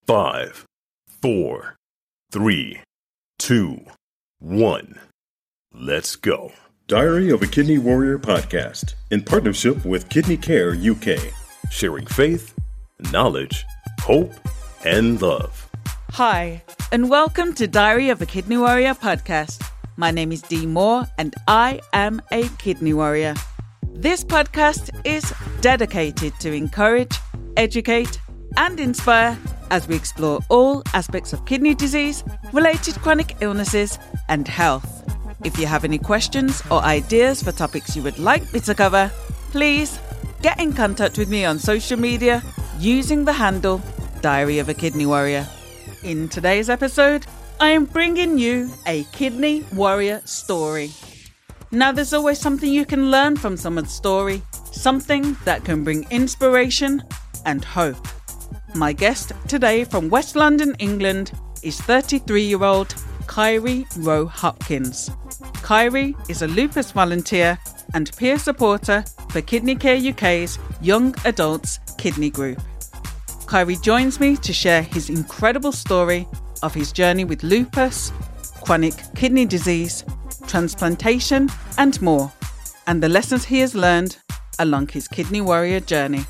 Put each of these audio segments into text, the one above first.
5, 4, 3, 2, 1. Let's go. Diary of a Kidney Warrior podcast in partnership with Kidney Care UK, sharing faith, knowledge, hope, and love. Hi, and welcome to Diary of a Kidney Warrior podcast. My name is Dee Moore, and I am a kidney warrior. This podcast is dedicated to encourage, educate, and inspire as we explore all aspects of kidney disease, related chronic illnesses, and health. If you have any questions or ideas for topics you would like me to cover, please get in contact with me on social media using the handle Diary of a Kidney Warrior. In today's episode, I am bringing you a kidney warrior story. Now, there's always something you can learn from someone's story, something that can bring inspiration and hope. My guest today from West London, England, is 33-year-old Kyrie Rowe Hopkins. Kyrie is a lupus volunteer and peer supporter for Kidney Care UK's Young Adults Kidney Group. Kyrie joins me to share his incredible story of his journey with lupus, chronic kidney disease, transplantation, and more, and the lessons he has learned along his kidney warrior journey.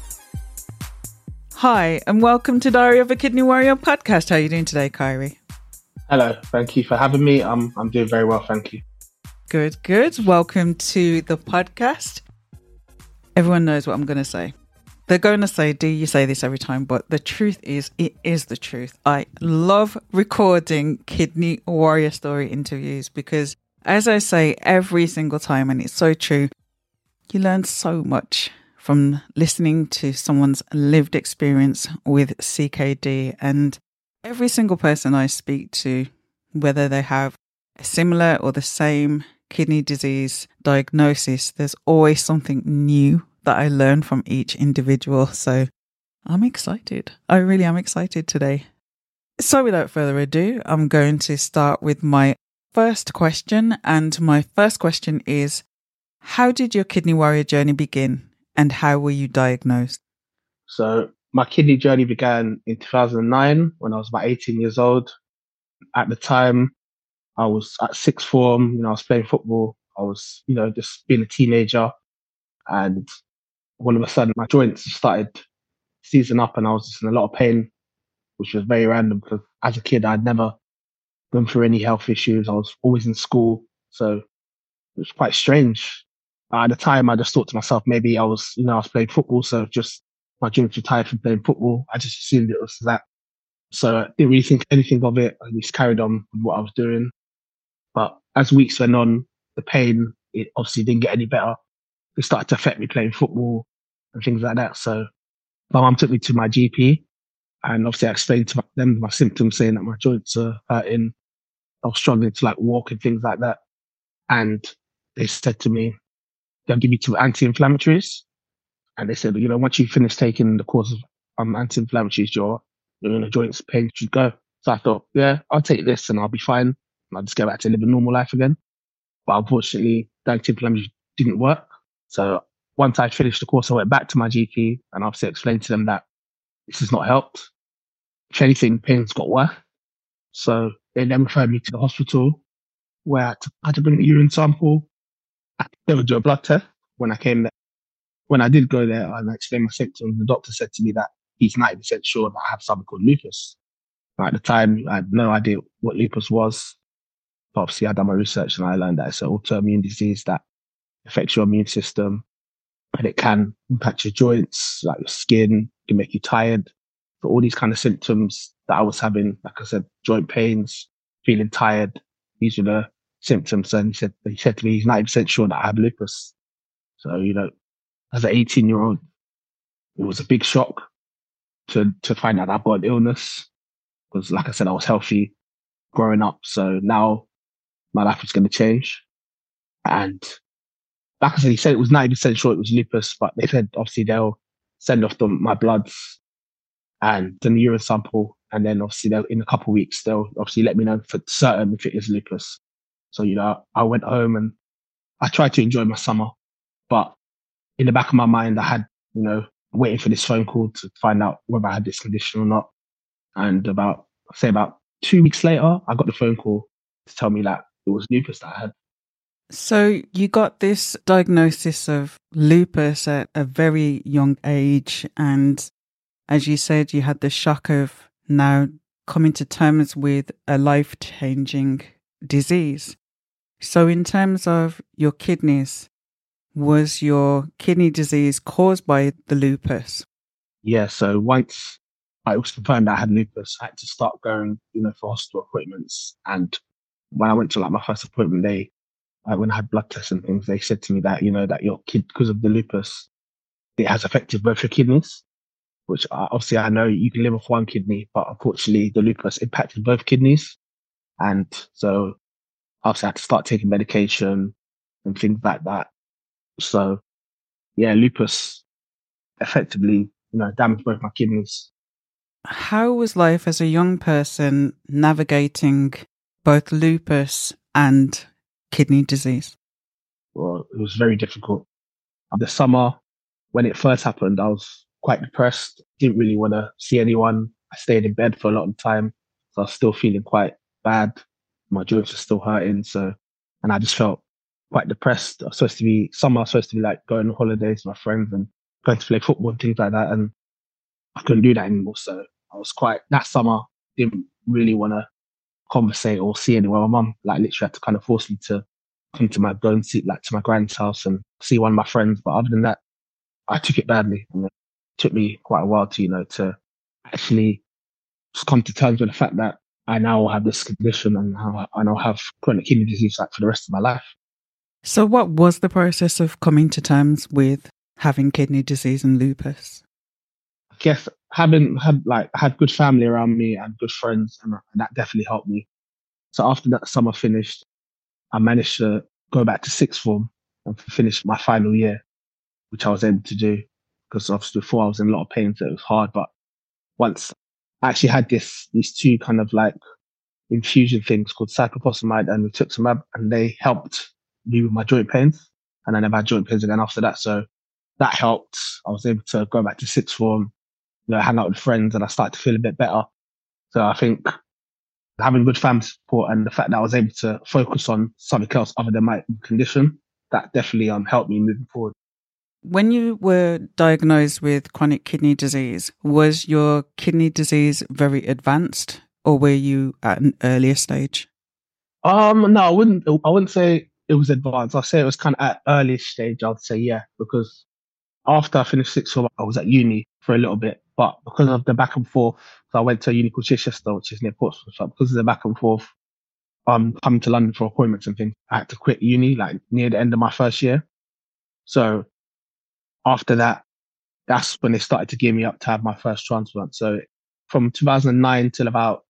Hi, and welcome to Diary of a Kidney Warrior podcast. How are you doing today, Kyrie? Hello, thank you for having me. I'm doing very well, thank you. Good. Welcome to the podcast. Everyone knows what I'm going to say. They're going to say, do you say this every time? But the truth is, it is the truth. I love recording kidney warrior story interviews because, as I say every single time, and it's so true, you learn so much from listening to someone's lived experience with CKD. And every single person I speak to, whether they have a similar or the same kidney disease diagnosis, there's always something new that I learn from each individual. So I'm excited. I really am excited today. So without further ado, I'm going to start with my first question. And my first question is, how did your kidney warrior journey begin? And how were you diagnosed? So my kidney journey began in 2009 when I was about 18 years old. At the time, I was at sixth form, I was playing football. I was, just being a teenager. And all of a sudden, my joints started seizing up and I was just in a lot of pain, which was very random because as a kid, I'd never gone through any health issues. I was always in school. So it was quite strange. At the time, I just thought to myself, maybe I was playing football. So just my joints were tired from playing football. I just assumed it was that. So I didn't really think anything of it. I just carried on with what I was doing. But as weeks went on, the pain, it obviously didn't get any better. It started to affect me playing football and things like that. So my mum took me to my GP and obviously I explained to them my symptoms, saying that my joints are hurting. I was struggling to walk and things like that. And they said to me, they'll give you 2 anti-inflammatories. And they said, once you finish taking the course of anti-inflammatories, your joints pain should go. So I thought, yeah, I'll take this and I'll be fine. And I'll just go back to living normal life again. But unfortunately, the anti-inflammatories didn't work. So once I finished the course, I went back to my GP and obviously explained to them that this has not helped. If anything, pain's got worse. So they then referred me to the hospital where I had to bring a urine sample. They would do a blood test. When I came there, when I did go there and I explained my symptoms, the doctor said to me that he's 90% sure that I have something called lupus. Now, at the time, I had no idea what lupus was. But obviously, I done my research and I learned that it's an autoimmune disease that affects your immune system and it can impact your joints, like your skin, it can make you tired. So all these kind of symptoms that I was having, like I said, joint pains, feeling tired, these were the symptoms. And he said to me, he's 90% sure that I have lupus. So, as an 18-year-old, it was a big shock to find out I've got an illness. Because like I said, I was healthy growing up. So now my life is going to change. And like I said, he said it was 90% sure it was lupus, but they said obviously they'll send off my bloods and the urine sample. And then obviously in a couple of weeks, they'll obviously let me know for certain if it is lupus. So, I went home and I tried to enjoy my summer, but in the back of my mind, I had, waiting for this phone call to find out whether I had this condition or not. And about 2 weeks later, I got the phone call to tell me that it was lupus that I had. So you got this diagnosis of lupus at a very young age. And as you said, you had the shock of now coming to terms with a life-changing disease. So in terms of your kidneys, was your kidney disease caused by the lupus? Yeah, so once I was confirmed that I had lupus, I had to start going, for hospital appointments. And when I went to like my first appointment, when I had blood tests and things, they said to me that, that your kid, because of the lupus, it has affected both your kidneys, which obviously I know you can live off one kidney, but unfortunately the lupus impacted both kidneys. And so obviously I had to start taking medication and things like that. So yeah, lupus effectively, damaged both my kidneys. How was life as a young person navigating both lupus and kidney disease? Well, it was very difficult. The summer, when it first happened, I was quite depressed. Didn't really want to see anyone. I stayed in bed for a lot of time. So I was still feeling quite bad. My joints were still hurting. And I just felt quite depressed. Summer, I was supposed to be like going on holidays with my friends and going to play football and things like that. And I couldn't do that anymore. So that summer, didn't really want to conversate or see anyone. My mum like literally had to kind of force me to go and see like to my grand's house and see one of my friends. But other than that, I took it badly. And it took me quite a while to, to actually just come to terms with the fact that I now have this condition and I now have chronic kidney disease like for the rest of my life. So what was the process of coming to terms with having kidney disease and lupus? I guess had good family around me and good friends, and that definitely helped me. So after that summer finished, I managed to go back to sixth form and finish my final year, which I was able to do because obviously before I was in a lot of pain, so it was hard. But once I actually had these two kind of like infusion things called cyclophosphamide and rituximab, and they helped me with my joint pains. And I never had joint pains again after that. So that helped. I was able to go back to sixth form, hang out with friends, and I started to feel a bit better. So I think having good family support and the fact that I was able to focus on something else other than my condition, that definitely helped me moving forward. When you were diagnosed with chronic kidney disease, was your kidney disease very advanced or were you at an earlier stage? No, I wouldn't say it was advanced. I'd say it was kind of at earliest stage. I'd say, yeah, because after I finished sixth form, I was at uni for a little bit, but because of the back and forth, so I went to a uni called Chichester, which is near Portsmouth. So because of the back and forth, coming to London for appointments and things, I had to quit uni like near the end of my first year. So after that, that's when they started to gear me up to have my first transplant. So from 2009 till about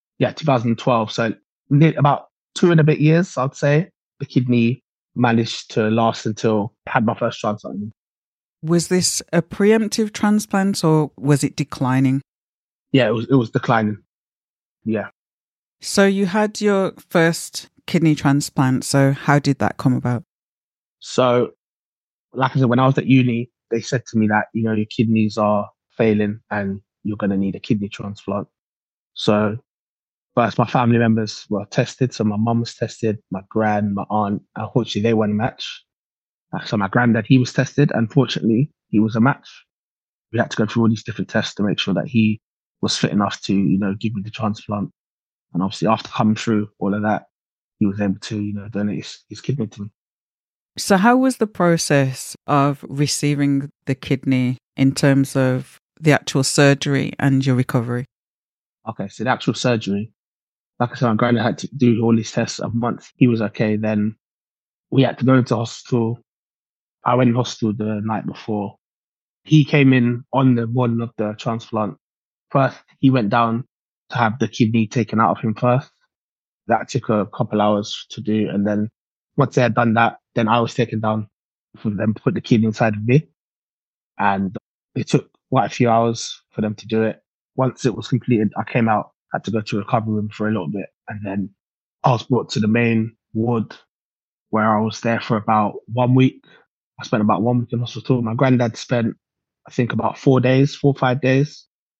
2012. So about 2.5 years, I'd say, the kidney managed to last until I had my first transplant. Was this a preemptive transplant or was it declining? Yeah, it was declining. Yeah. So you had your first kidney transplant. So how did that come about? So, like I said, when I was at uni, they said to me that, your kidneys are failing and you're going to need a kidney transplant. So first, my family members were tested. So my mum was tested, my gran, my aunt. Unfortunately, they weren't a match. So my granddad, he was tested. Unfortunately, he was a match. We had to go through all these different tests to make sure that he was fit enough to, give me the transplant. And obviously, after coming through all of that, he was able to, donate his kidney to me. So how was the process of receiving the kidney in terms of the actual surgery and your recovery? Okay, so the actual surgery, like I said, my granddad had to do all these tests a month. He was okay. Then we had to go into hospital. I went in hospital the night before. He came in on the morning of the transplant. First, he went down to have the kidney taken out of him first. That took a couple hours to do. And then once they had done that, then I was taken down for them to put the kidney inside of me. And it took quite a few hours for them to do it. Once it was completed, I came out, had to go to a recovery room for a little bit. And then I was brought to the main ward where I was there for about 1 week. I spent about 1 week in hospital. My granddad spent, I think, about 4 or 5 days.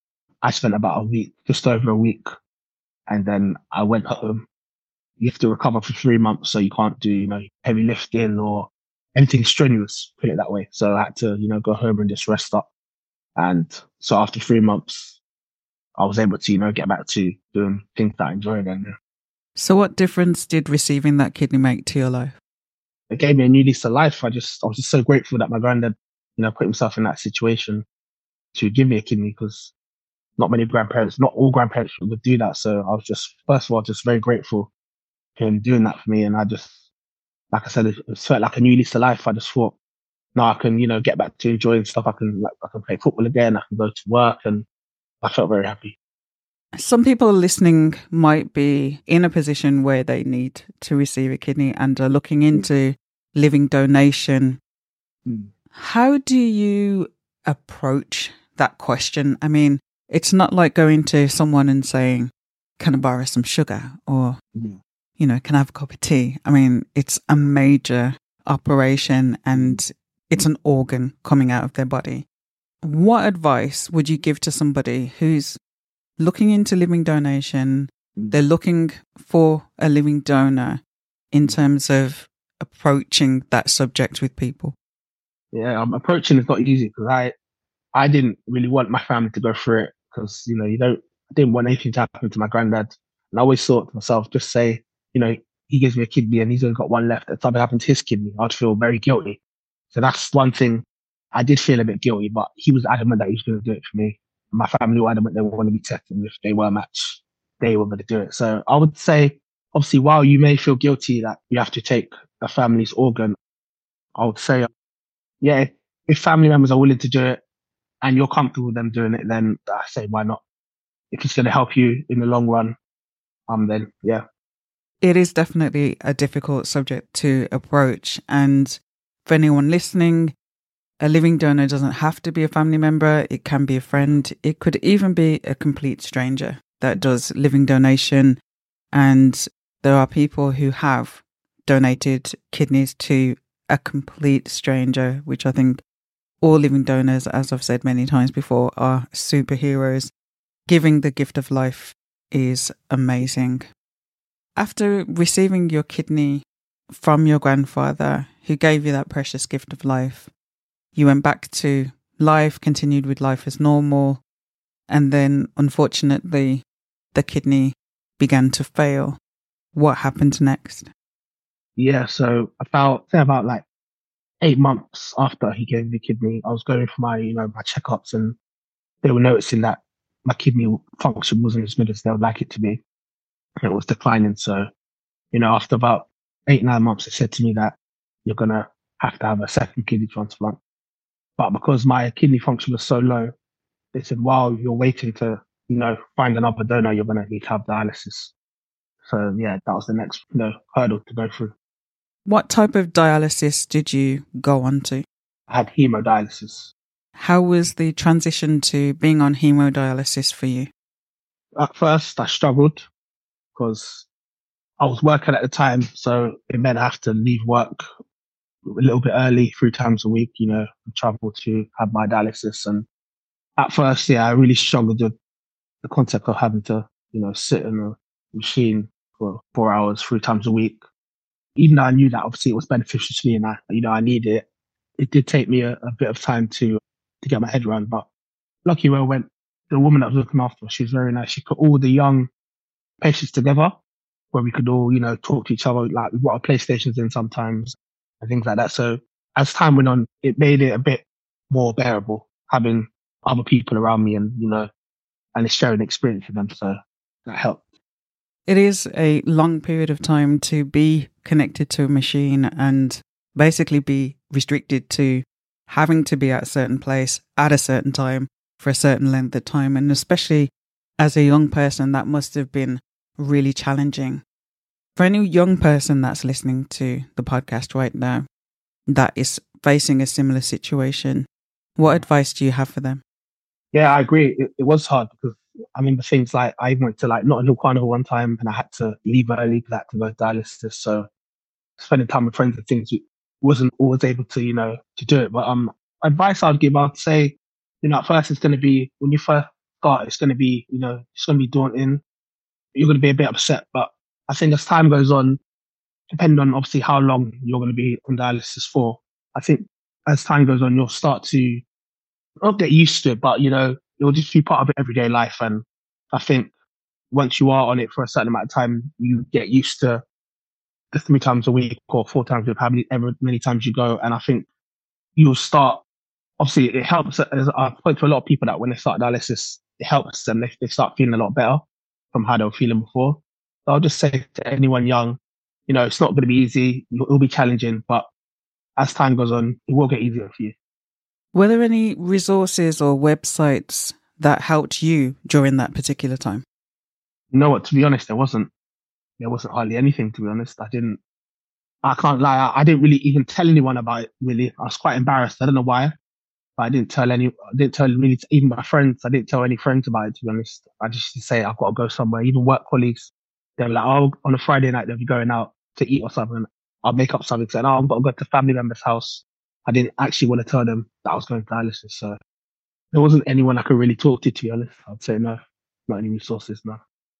I spent about a week, just over a week. And then I went home. You have to recover for 3 months. So you can't do, heavy lifting or anything strenuous, put it that way. So I had to, go home and just rest up. And so after 3 months, I was able to, get back to doing things that I enjoyed. And So what difference did receiving that kidney make to your life? it gave me a new lease of life. I was just so grateful that my granddad, put himself in that situation to give me a kidney, because not all grandparents would do that. So I was just, first of all, just very grateful for him doing that for me. And I just, like I said, it felt like a new lease of life. I just thought, now I can, get back to enjoying stuff. I can play football again. I can go to work, and I felt very happy. Some people listening might be in a position where they need to receive a kidney and are looking into living donation. How do you approach that question? I mean, it's not like going to someone and saying, can I borrow some sugar? Or, can I have a cup of tea? I mean, it's a major operation and it's an organ coming out of their body. What advice would you give to somebody who's looking into living donation? They're looking for a living donor in terms of approaching that subject with people. Yeah, approaching is not easy, because I didn't really want my family to go through it, because, I didn't want anything to happen to my granddad. And I always thought to myself, just say, he gives me a kidney and he's only got one left. If something happened to his kidney, I'd feel very guilty. So that's one thing. I did feel a bit guilty, but he was adamant that he was going to do it for me. My family were adamant they were going to be tested. If they were matched, they were going to do it. So I would say, obviously, while you may feel guilty that you have to take a family's organ, I would say, yeah, if family members are willing to do it and you're comfortable with them doing it, then I say, why not? If it's going to help you in the long run, then yeah. It is definitely a difficult subject to approach. And for anyone listening, a living donor doesn't have to be a family member. It can be a friend. It could even be a complete stranger that does living donation. And there are people who have donated kidneys to a complete stranger, which I think all living donors, as I've said many times before, are superheroes. Giving the gift of life is amazing. After receiving your kidney from your grandfather, who gave you that precious gift of life, you went back to life, continued with life as normal, and then, unfortunately, the kidney began to fail. What happened next? Yeah, so about like 8 months after he gave me the kidney, I was going for my, my checkups, and they were noticing that my kidney function wasn't as good as they would like it to be. It was declining. So, after about 8-9 months, they said to me that you're going to have to have a second kidney transplant. But because my kidney function was so low, they said, while you're waiting to, find another donor, you're going to need to have dialysis. So yeah, that was the next, hurdle to go through. What type of dialysis did you go on to? I had hemodialysis. How was the transition to being on hemodialysis for you? At first, I struggled because I was working at the time. So it meant I have to leave work a little bit early, 3 times a week, travel to have my dialysis. And at first, yeah, I really struggled with the concept of having to, sit in a machine for 4 hours, 3 times a week. Even though I knew that obviously it was beneficial to me and I needed it, it did take me a bit of time to get my head around. But lucky where I went, the woman that was looking after, she was very nice. She put all the young patients together where we could all, talk to each other. Like we brought our PlayStations in sometimes and things like that. So as time went on, it made it a bit more bearable having other people around me and, and sharing experience with them. So that helped. It is a long period of time to be connected to a machine and basically be restricted to having to be at a certain place at a certain time for a certain length of time. And especially as a young person, that must have been really challenging. For any young person that's listening to the podcast right now that is facing a similar situation, what advice do you have for them? Yeah, I agree. It was hard because I remember things like I went to like Notting Hill Carnival one time and I had to leave early because I had to go to dialysis. So spending time with friends and things wasn't always able to, to do it. But advice I'd give, I'd say, at first it's going to be when you first start, it's going to be, it's going to be daunting. You're going to be a bit upset. But I think as time goes on, depending on obviously how long you're going to be on dialysis for, I think as time goes on, you'll start to not get used to it, but, it'll just be part of everyday life. And I think once you are on it for a certain amount of time, you get used to the 3 times a week or 4 times a week, ever many times you go. And I think you'll start, obviously it helps. As I've spoken to a lot of people that when they start dialysis, it helps them. They start feeling a lot better from how they were feeling before. So I'll just say to anyone young, it's not going to be easy. It'll be challenging, but as time goes on, it will get easier for you. Were there any resources or websites that helped you during that particular time? You know what, to be honest, there wasn't hardly anything, to be honest. I can't lie. I didn't really even tell anyone about it, really. I was quite embarrassed. I don't know why, but I didn't tell really, even my friends. I didn't tell any friends about it, to be honest. I just used to say, I've got to go somewhere. Even work colleagues, they were like, oh, on a Friday night, they'll be going out to eat or something. I'll make up something saying, oh, I've got to go to family member's house. I didn't actually want to tell them that I was going to dialysis. So there wasn't anyone I could really talk to be honest. I'd say no, not any resources, no.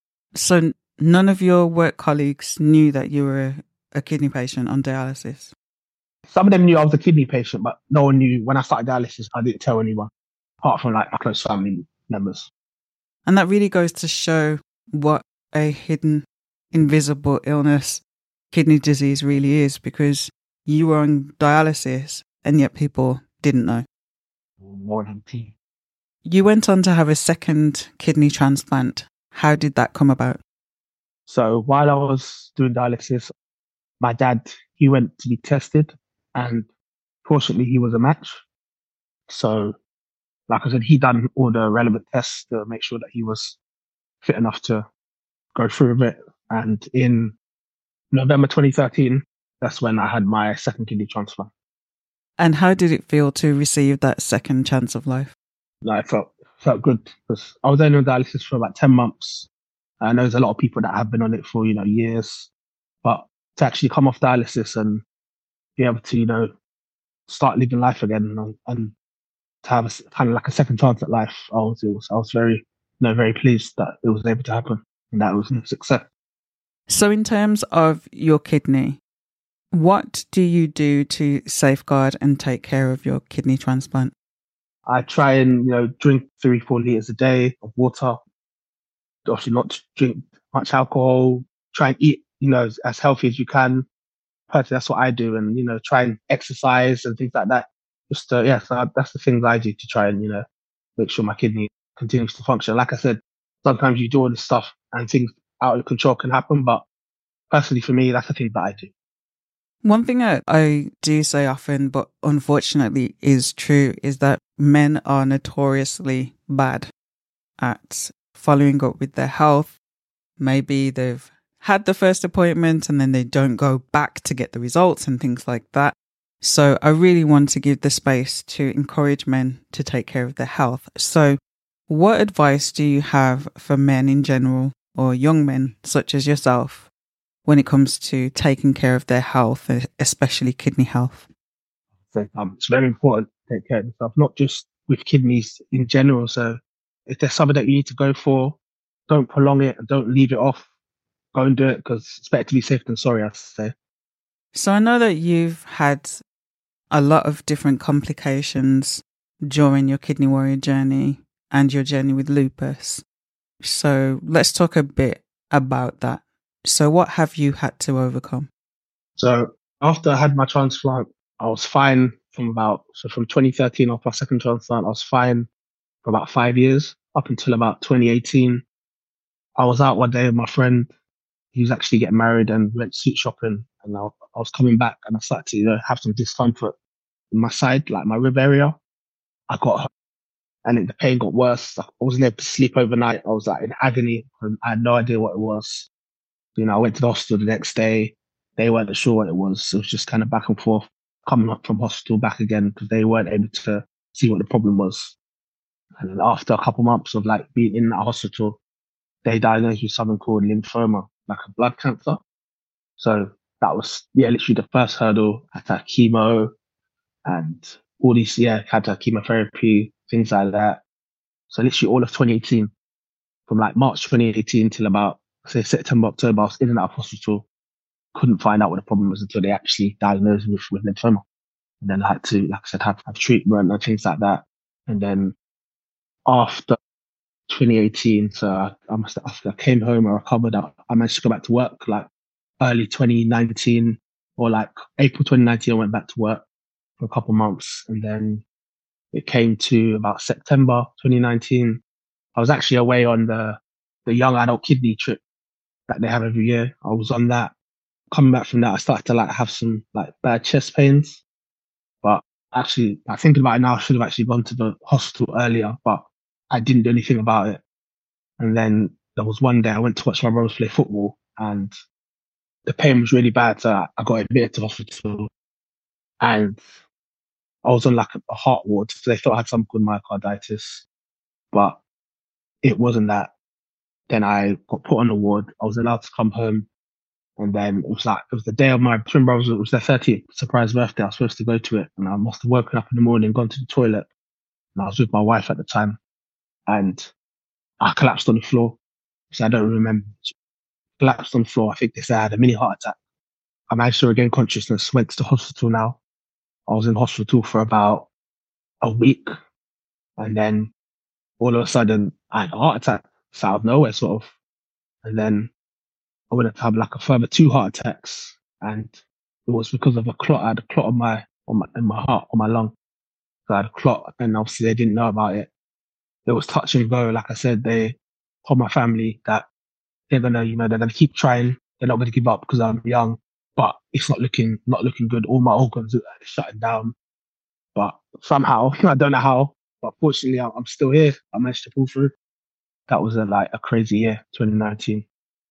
So none of your work colleagues knew that you were a kidney patient on dialysis? Some of them knew I was a kidney patient, but no one knew. When I started dialysis, I didn't tell anyone, apart from like my close family members. And that really goes to show what a hidden, invisible illness kidney disease really is, because you were on dialysis and yet people didn't know. More than tea. You went on to have a second kidney transplant. How did that come about? So while I was doing dialysis, my dad, he went to be tested, and fortunately he was a match. So like I said, he done all the relevant tests to make sure that he was fit enough to go through with it. And in November 2013, that's when I had my second kidney transplant. And how did it feel to receive that second chance of life? Like, it felt good, because I was only on dialysis for about 10 months. I know there's a lot of people that have been on it for, years, but to actually come off dialysis and be able to, start living life again and to have kind of like a second chance at life, I was very, very pleased that it was able to happen, and that was a success. So in terms of your kidney, what do you do to safeguard and take care of your kidney transplant? I try and, drink 3-4 liters a day of water. Obviously not drink much alcohol. Try and eat, as healthy as you can. Personally, that's what I do. And, try and exercise and things like that. So that's the things I do to try and, make sure my kidney continues to function. Like I said, sometimes you do all this stuff and things out of control can happen. But personally, for me, that's the thing that I do. One thing I do say often, but unfortunately is true, is that men are notoriously bad at following up with their health. Maybe they've had the first appointment and then they don't go back to get the results and things like that. So I really want to give the space to encourage men to take care of their health. So what advice do you have for men in general, or young men such as yourself, when it comes to taking care of their health, especially kidney health? So, it's very important to take care of yourself, not just with kidneys in general. So if there's something that you need to go for, don't prolong it and don't leave it off. Go and do it, because it's better to be safe than sorry, I have to say. So I know that you've had a lot of different complications during your Kidney Warrior journey and your journey with lupus. So let's talk a bit about that. So what have you had to overcome? So after I had my transplant, I was fine from 2013 after my second transplant, I was fine for about 5 years, up until about 2018. I was out one day with my friend. He was actually getting married, and we went suit shopping, and I was coming back and I started to have some discomfort in my side, like my rib area. I got hurt, and the pain got worse. I wasn't able to sleep overnight. I was like in agony, and I had no idea what it was. I went to the hospital the next day. They weren't sure what it was. It was just kind of back and forth, coming up from hospital back again, because they weren't able to see what the problem was. And then after a couple months of like being in that hospital, they diagnosed with something called lymphoma, like a blood cancer. So that was, literally the first hurdle. I had to have chemo and all these, had to have chemotherapy, things like that. So literally all of 2018, from like March 2018 till about, say, September, October, I was in and out of hospital. Couldn't find out what the problem was until they actually diagnosed me with lymphoma. And then I had to, like I said, have treatment and things like that. And then after 2018, so after I came home, I recovered, I managed to go back to work like early 2019 or like April 2019, I went back to work for a couple of months. And then it came to about September 2019. I was actually away on the young adult kidney trip that they have every year. I was on that. Coming back from that, I started to like have some like bad chest pains. But actually, like, thinking about it now, I should have actually gone to the hospital earlier, but I didn't do anything about it. And then there was one day I went to watch my brothers play football and the pain was really bad. So I got admitted to hospital and I was on like a heart ward. So they thought I had some good myocarditis, but it wasn't that. Then I got put on the ward. I was allowed to come home. And then it was the day of my twin brothers. It was their 30th surprise birthday. I was supposed to go to it. And I must have woken up in the morning, gone to the toilet. And I was with my wife at the time. And I collapsed on the floor. So I don't remember. Collapsed on the floor. I think they said I had a mini heart attack. I managed to regain consciousness, went to the hospital now. I was in hospital for about a week. And then all of a sudden, I had a heart attack. It's out of nowhere, sort of. And then I went to have like a further 2 heart attacks. And it was because of a clot. I had a clot in my heart, on my lung. So I had a clot, and obviously they didn't know about it. It was touch and go. Like I said, they told my family that they're gonna keep trying. They're not gonna give up because I'm young, but it's not looking good. All my organs are shutting down. But somehow, I don't know how, but fortunately I'm still here. I managed to pull through. That was a crazy year, 2019.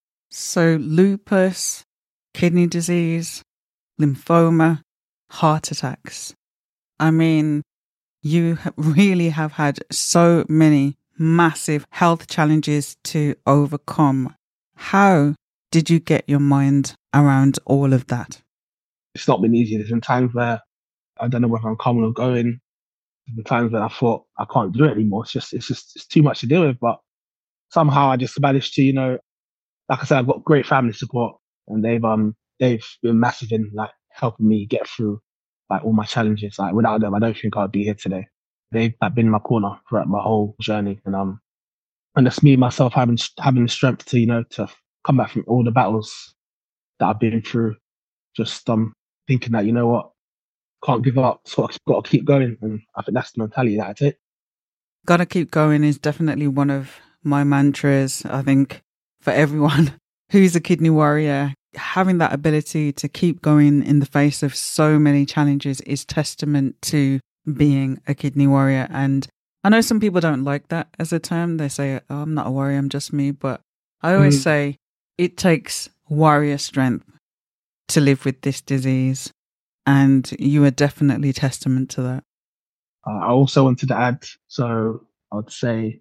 So lupus, kidney disease, lymphoma, heart attacks. I mean, you really have had so many massive health challenges to overcome. How did you get your mind around all of that? It's not been easy. There's been times where I don't know whether I'm coming or going. There's been times when I thought I can't do it anymore. It's too much to deal with. But somehow I just managed to, like I said, I've got great family support, and they've been massive in like helping me get through like all my challenges. Like without them, I don't think I'd be here today. They've like been in my corner throughout my whole journey, and it's me myself having the strength to to come back from all the battles that I've been through. Just thinking that what, can't give up, so I've got to keep going, and I think that's the mentality that I take. Gotta keep going is definitely one of my mantras. I think for everyone who's a kidney warrior, having that ability to keep going in the face of so many challenges is testament to being a kidney warrior. And I know some people don't like that as a term. They say, oh, I'm not a warrior, I'm just me. But I always say it takes warrior strength to live with this disease. And you are definitely testament to that. I also wanted to add, so I would say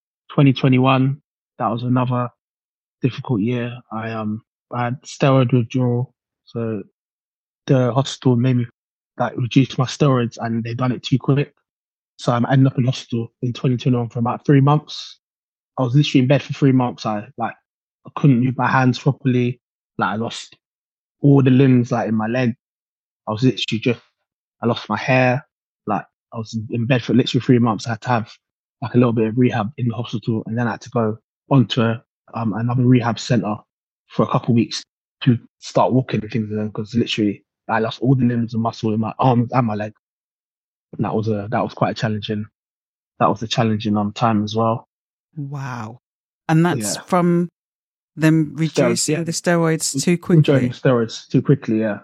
2021, that was another difficult year. I had steroid withdrawal. So the hospital made me reduce my steroids, and they done it too quick. So I'm ending up in hospital in 2021 for about 3 months. I was literally in bed for 3 months. I couldn't move my hands properly. I lost all the limbs in my leg. I was literally I lost my hair. I was in bed for literally 3 months. I had to have a little bit of rehab in the hospital, and then I had to go onto another rehab center for a couple of weeks to start walking and things again, because literally I lost all the limbs and muscle in my arms and my leg. And that was quite a challenging. That was a challenging time as well. Wow. And that's from them reducing the steroids too quickly. Reducing the steroids too quickly, yeah.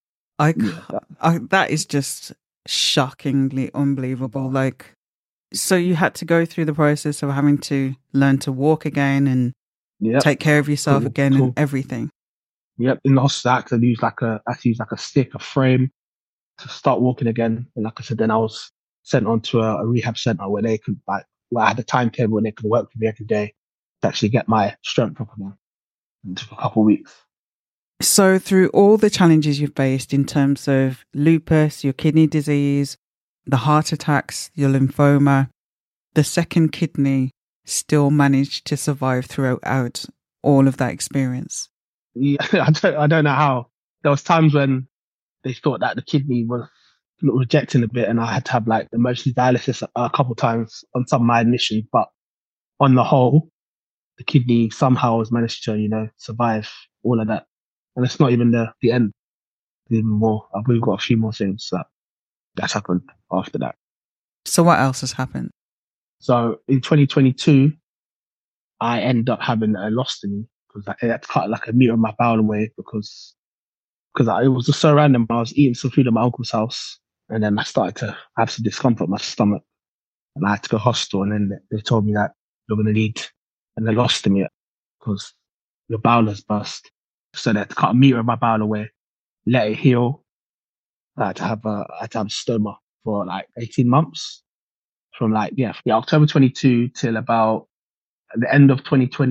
That is just shockingly unbelievable. So you had to go through the process of having to learn to walk again and take care of yourself again and everything. Yep. In the hospital, I had to use a stick, a frame to start walking again. And like I said, then I was sent on to a rehab center where they could where I had a timetable and they could work with me every day to actually get my strength up again. It took a couple of weeks. So through all the challenges you've faced in terms of lupus, your kidney disease, the heart attacks, your lymphoma, the second kidney still managed to survive throughout all of that experience? Yeah, I don't know how. There was times when they thought that the kidney was rejecting a bit, and I had to have like emergency dialysis a couple of times on some of my admissions. But on the whole, the kidney somehow has managed to, survive all of that. And it's not even the end. Even more. We've got a few more things that's happened after that. So what else has happened? So in 2022, I ended up having a colostomy because I had to cut like a meter of my bowel away because it was just so random. I was eating some food at my uncle's house, and then I started to have some discomfort in my stomach, and I had to go to hospital. And then they told me that you're going to need an colostomy because your bowel has burst. So they had to cut a meter of my bowel away, let it heal. I had to have stoma for like 18 months from October 22 till about the end of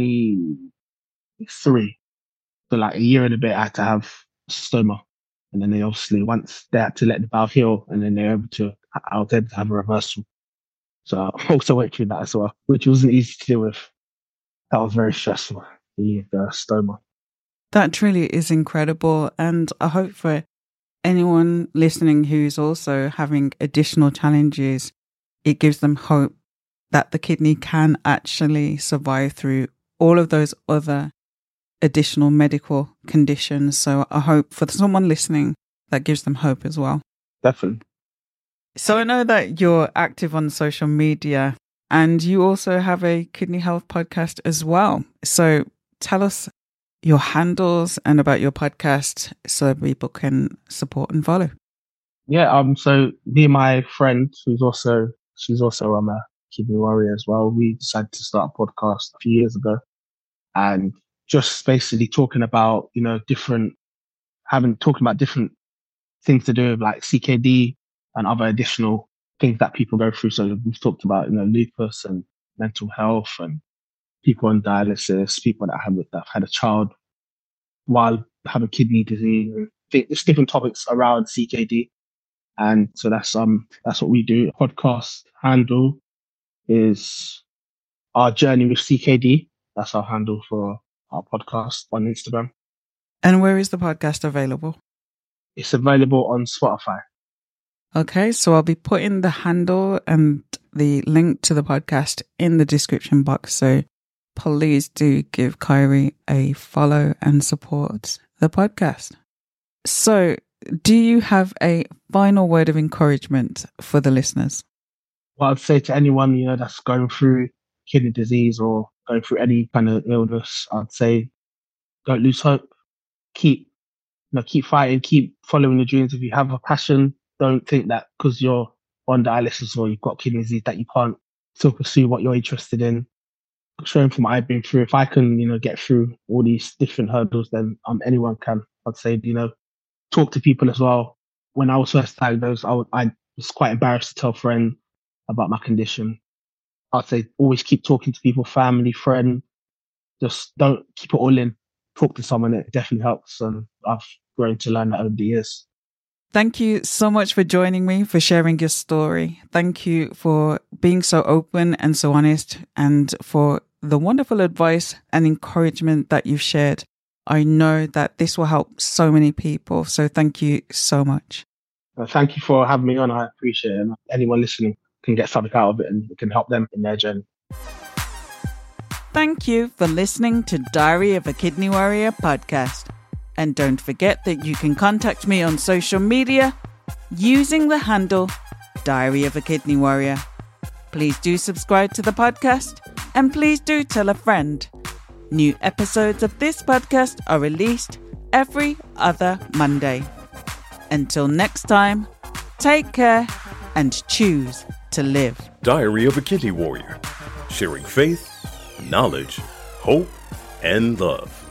2023. So like a year and a bit, I had to have stoma. And then they obviously, once they had to let the bowel heal, and then I was able to have a reversal. So I also went through that as well, which wasn't easy to deal with. That was very stressful, the stoma. That truly is incredible. And I hope for anyone listening who's also having additional challenges, it gives them hope that the kidney can actually survive through all of those other additional medical conditions. So I hope for someone listening, that gives them hope as well. Definitely. So I know that you're active on social media and you also have a kidney health podcast as well. So tell us your handles and about your podcast so people can support and follow. Yeah, so me and my friend, she's also a kidney warrior as well. We decided to start a podcast a few years ago, and just basically talking about different things to do with like CKD and other additional things that people go through. So we've talked about lupus and mental health and people on dialysis, people that have had a child while having kidney disease. There's different topics around CKD. And so that's what we do. Podcast handle is Our Journey with CKD. That's our handle for our podcast on Instagram. And where is the podcast available? It's available on Spotify. Okay, so I'll be putting the handle and the link to the podcast in the description box. So please do give Kyrie a follow and support the podcast. So do you have a final word of encouragement for the listeners? Well, I'd say to anyone, that's going through kidney disease or going through any kind of illness, I'd say don't lose hope. Keep fighting, keep following your dreams. If you have a passion, don't think that because you're on dialysis or you've got kidney disease that you can't still pursue what you're interested in. Showing from what I've been through, if I can, get through all these different hurdles, then anyone can. I'd say, talk to people as well. When I was first diagnosed, I was quite embarrassed to tell friends about my condition. I'd say always keep talking to people, family, friends. Just don't keep it all in. Talk to someone. It definitely helps. And I've grown to learn that over the years. Thank you so much for joining me, for sharing your story. Thank you for being so open and so honest, and for the wonderful advice and encouragement that you've shared. I know that this will help so many people. So thank you so much. Thank you for having me on. I appreciate it. And anyone listening can get something out of it and it can help them in their journey. Thank you for listening to Diary of a Kidney Warrior podcast. And don't forget that you can contact me on social media using the handle Diary of a Kidney Warrior. Please do subscribe to the podcast and please do tell a friend. New episodes of this podcast are released every other Monday. Until next time, take care and choose to live. Diary of a Kidney Warrior, sharing faith, knowledge, hope, and love.